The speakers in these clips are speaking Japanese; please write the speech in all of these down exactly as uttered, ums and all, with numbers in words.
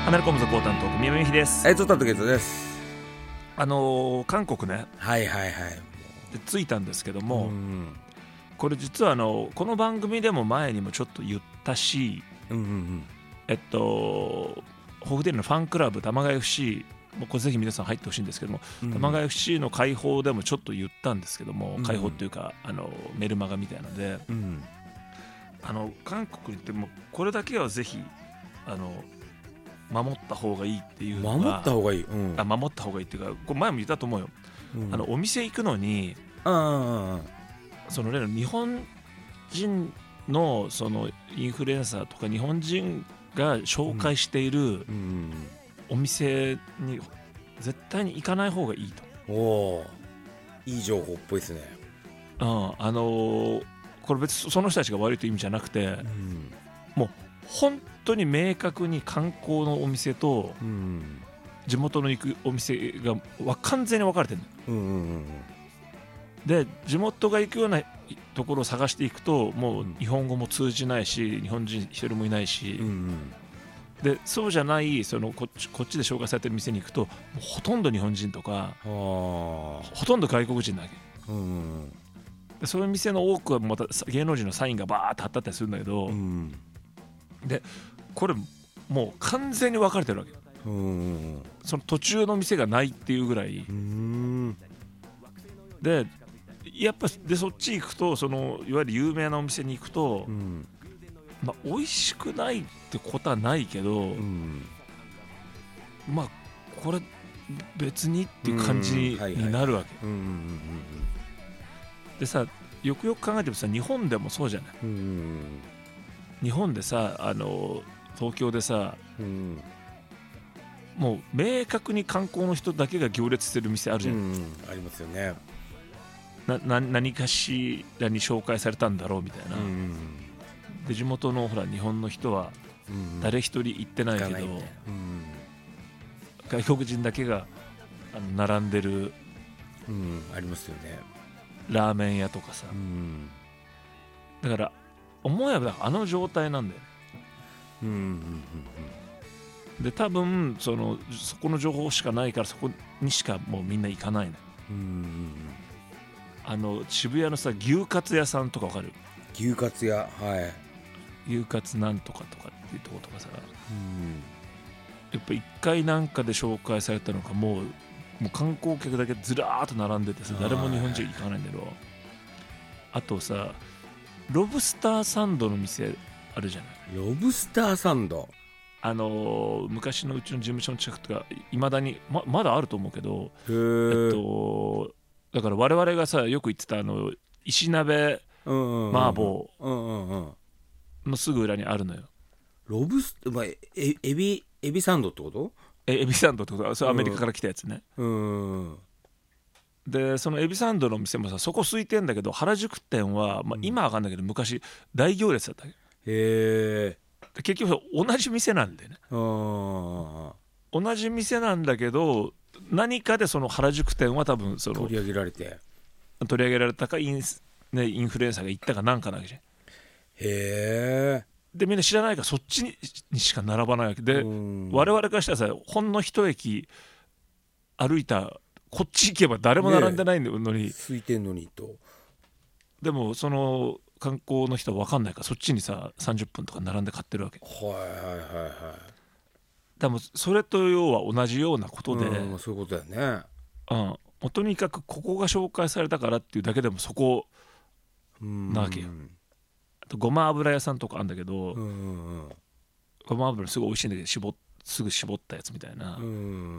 アメリカムズコータントーク宮部みひです。 はい、ちょっとゲットです。 あのー、韓国ね、 はいはいはい、 で着いたんですけども、 うん、 これ実はあのこの番組でも前にもちょっと言ったし、 うんうんうん、 えっとホフデリのファンクラブ玉川 エフシー、もうこれぜひ皆さん入ってほしいんですけども、 うん、 玉川 エフシー の開放でもちょっと言ったんですけども、 うん、 開放っていうかあのメルマガみたいなので、 うん、 あの韓国に行ってもこれだけはぜひあの守った方がいいっていうのが、 守った方がいい、うん、 あ守った方がいいっていうか、これ前も言ったと思うよ、 うん、 あのお店行くのにあその例の日本人のそのインフルエンサーとか日本人が紹介しているお店に絶対に行かない方がいいと。 おー、いい情報っぽいですね。 うん、あのー、これ別にその人たちが悪いという意味じゃなくて、 うん、 もう本当に明確に観光のお店と地元の行くお店が完全に分かれてるんだよ。 うんうんうんうん、 で地元が行くようなところを探していくともう日本語も通じないし日本人一人もいないし、 うんうん、 でそうじゃないそのこっち、こっちで紹介されてる店に行くともうほとんど日本人とかほとんど外国人だけ、 うんうん、 でそういう店の多くはまた芸能人のサインがバーッと貼ってあったりするんだけど、うん、でこれもう完全に分かれてるわけ、うん、その途中の店がないっていうぐらい、うん、でやっぱでそっち行くとそのいわゆる有名なお店に行くと、うん、まあ、美味しくないってことはないけど、うん、まあこれ別にっていう感じになるわけでさ、よくよく考えてもさ日本でもそうじゃない、うん、日本でさあの東京でさ、うん、もう明確に観光の人だけが行列してる店あるじゃん、うん、 ありますよね。 なな何かしらに紹介されたんだろうみたいな、うん、で地元のほら日本の人は誰一人行ってないけど、うん、外国人だけがあの並んでる、 うん、ありますよね、 ラーメン屋とかさ、うん、だから思えばあの状態なんだよね、うんうんうんうん、で多分 そのそこの情報しかないからそこにしかもうみんな行かないの、うんうん、あの渋谷のさ牛カツ屋さんとかわかる？ 牛カツ屋、はい、 牛カツなんとかとかっていうところとかさ、うん、やっぱ一回なんかで紹介されたのかもう、もう観光客だけずらーっと並んでてさ誰も日本人行かないんだけど、あとさロブスターサンドの店あるじゃない。 ロブスターサンド、 あのー、昔のうちの事務所の近くとかいまだに ま, まだあると思うけど、えっとだから我々がさよく言ってたあの石鍋麻婆のすぐ裏にあるのよ。 ロブス、まあ、えエビエビサンドってこと？ えエビサンドってことはそれアメリカから来たやつね、うんうん、でそのエビサンドの店もさそこ空いてんだけど原宿店は、まあ、今は分かんないけど昔大行列だった。へえ。結局同じ店なんでね、同じ店なんだけど何かでその原宿店は多分その取り上げられて取り上げられたかイン、ね、インフルエンサーが行ったかなんかなわけじゃん。へえ。でみんな知らないからそっち に, にしか並ばないわけで、我々からしたらさほんの一駅歩いたこっち行けば誰も並んでないのに、 ね、空いてんのにと。 でもその観光の人は分かんないからそっちにささんじゅっぷんとか並んで買ってるわけ。はいはいはいはい。でもそれと要は同じようなことで、 うん、そういうことだよね、 うん、もうとにかくここが紹介されたからっていうだけでもそこなわけよ。あとごま油屋さんとかあるんだけど、うんうんうん、ごま油すごい美味しいんだけど絞すぐ絞ったやつみたいな、うん、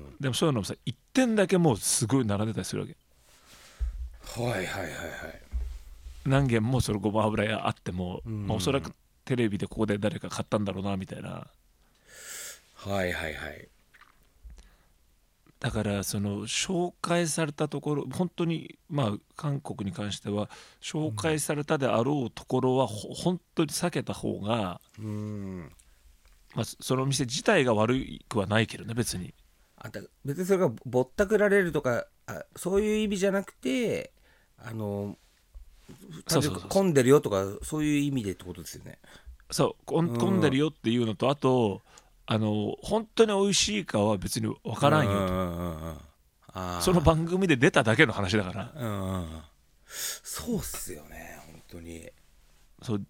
でもそういうのもさいってんだけもうすごい並んでたりするわけ。 はいはいはいはい。 何軒もそのごま油屋あっても、うんまあ、おそらくテレビでここで誰か買ったんだろうなみたいな。 はいはいはい。 だからその紹介されたところ本当にまあ韓国に関しては紹介されたであろうところは本当に避けた方が、うんまあ、その店自体が悪くはないけどね別に。 あんた別にそれがぼったくられるとかあそういう意味じゃなくてあのそうそうそうそう混んでるよとかそういう意味でってことですよね。 そう混んでるよっていうのとあとあの本当に美味しいかは別に分からんよと、うんうんうん、あその番組で出ただけの話だから、うんうん、 そうっすよね本当に。 そう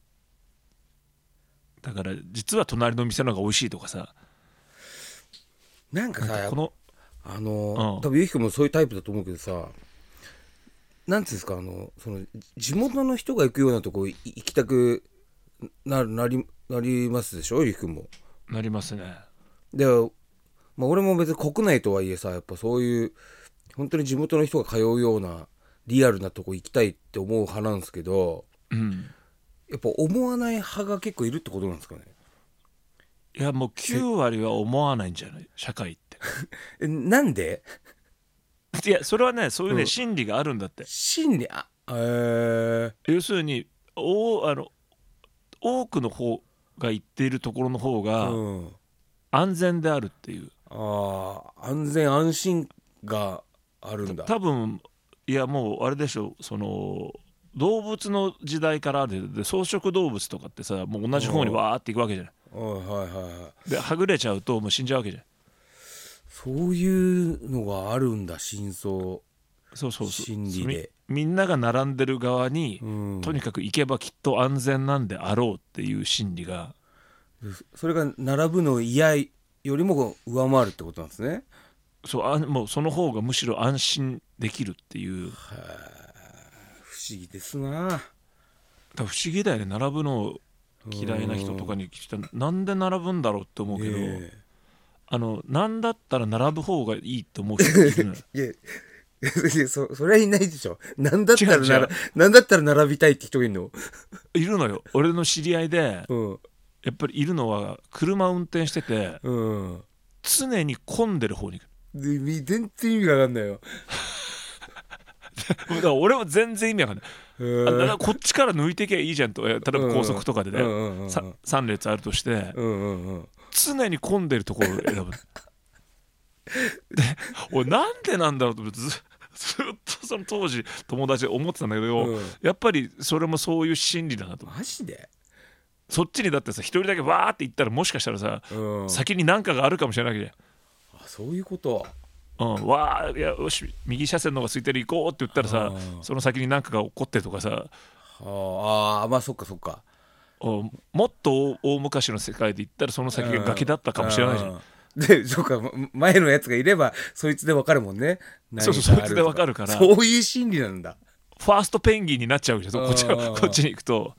だから実は隣の店の方が美味しいとかさ、 なんかさこのあの、うん、多分ゆうきくんもそういうタイプだと思うけどさ、なんていうんですか、あのその地元の人が行くようなとこ行きたくなるなりなりますでしょ、ゆうきくんも。 なりますね。 で、まあ、俺も別に国内とはいえさ、やっぱそういう本当に地元の人が通うようなリアルなとこ行きたいって思う派なんですけど、うん、やっぱ思わない派が結構いるってことなんですかね。 いやもうきゅう割は思わないんじゃない、社会ってえなんでいやそれはね、そういうね、うん、心理があるんだって。 心理、あ、えー、 要するにおあの多くの方が行っているところの方が安全であるっていう、うん、 ああ安全安心があるんだ。 多分いやもうあれでしょ、その動物の時代からあるで、草食動物とかってさもう同じ方にわーっていくわけじゃない。はいはいはい、ではぐれちゃうともう死んじゃうわけじゃん。 そういうのがあるんだ、真相。 そうそうそう、 心理でみ, みんなが並んでる側に、うん、とにかく行けばきっと安全なんであろうっていう心理が、 それが並ぶの嫌よりも上回るってことなんですね。 そうあもうその方がむしろ安心できるっていう。は不思議ですな。 不思議だよね、並ぶの嫌いな人とかに聞いたらなんで並ぶんだろうって思うけど、えー、あのなんだったら並ぶ方がいいって思う人いるのよいやいや そ, それはいないでしょ。なんだったらならなんだったら並びたいって人がいるのいるのよ、俺の知り合いで、うん、やっぱりいるのは車運転してて、うん、常に混んでる方に行く。 全然意味が分かんないよだから俺も全然意味わかんない。あだからこっちから抜いていけばいいじゃんと。例えば高速とかでね、うんうん、さん列あるとして、うんうんうん、常に混んでるところを選ぶで俺なんでなんだろうと思って ず, ずっとその当時友達で思ってたんだけど、うん、やっぱりそれもそういう心理だなと。 マジでそっちにだってさ一人だけわーって行ったらもしかしたらさ、うん、先に何かがあるかもしれないわけじゃん。 あそういうこと。 うん、わーいやよし右車線の方が空いてる行こうって言ったらさ、その先に何かが起こってとかさ、 ああまあそっかそっか、 もっと大昔の世界で言ったらその先が崖だったかもしれないじゃん。 でそうか前のやつがいればそいつで分かるもんね。 そうそうそいつで分かるから、 そういう心理なんだ。 ファーストペンギンになっちゃうじゃんこっちこっちに行くと。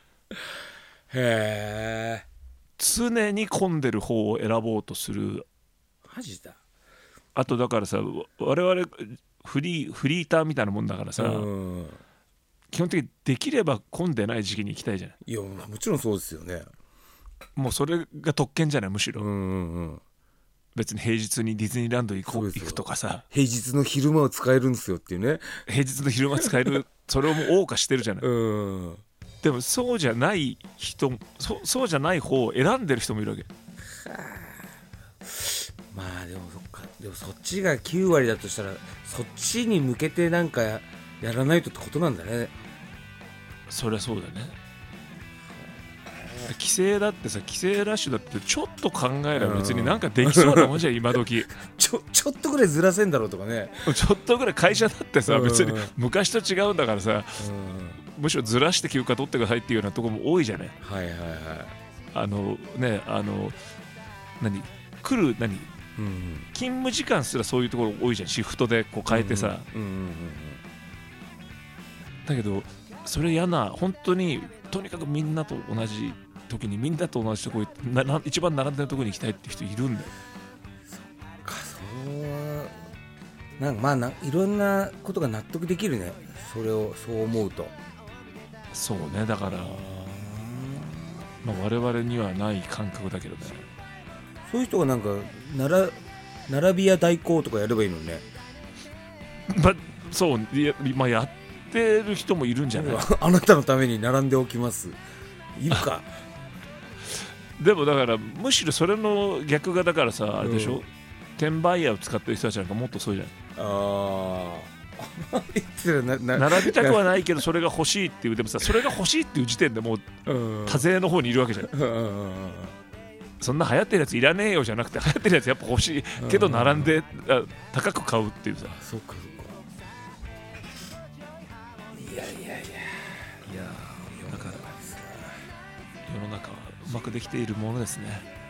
へえ。 常に混んでる方を選ぼうとする。 マジだ。 あとだからさ我々フリーフリーターみたいなもんだからさ、基本的にできれば混んでない時期に行きたいじゃん。 いやもちろんそうですよね。 もうそれが特権じゃないむしろ、うんうんうん、別に平日にディズニーランド行こう行くとかさ、 平日の昼間を使えるんですよっていうね。 平日の昼間使えるそれをもう謳歌してるじゃない、うん、でもそうじゃない人 そ, そうじゃない方を選んでる人もいるわけ。 まあでもそっか、でもそっちがきゅう割だとしたらそっちに向けてなんか や, やらないとってことなんだね。 そりゃそうだね。帰省だってさ、帰省ラッシュだってちょっと考えれば別になんかできそうなもんじゃん今時ちょちょっとぐらいずらせんだろうとかね。 ちょっとぐらい会社だってさ別に昔と違うんだからさ、むしろずらして休暇取ってくださいっていうようなところも多いじゃない。はいはいはい。あのねあの何来る何うん、勤務時間すらそういうところ多いじゃん。シフトでこう変えてさ、うんうんうんうん、だけどそれ嫌な、本当にとにかくみんなと同じ時にみんなと同じところなな一番並んでるところに行きたいって人いるんだよ。 そっか、そうなんかまあないろんなことが納得できるね、それをそう思うと。 そうね、だから、まあ、我々にはない感覚だけどね。 そういう人がなんかなら並び屋代行とかやればいいのね。 まそうや、まあ、やってる人もいるんじゃない。 あなたのために並んでおきます、いるかでもだからむしろそれの逆がだからさ、あれでしょ、うん、転売ヤーを使ってる人たちなんかもっとそうじゃん。あ並びたくはないけどそれが欲しいっていう、でもさそれが欲しいっていう時点でもう多勢の方にいるわけじゃん。 そんな流行ってるやついらねえよじゃなくて、流行ってるやつやっぱ欲しいけど並んで高く買うっていうさ。 そうかそうか。いやいやいやいや、 だから世の中はうまくできているものですね。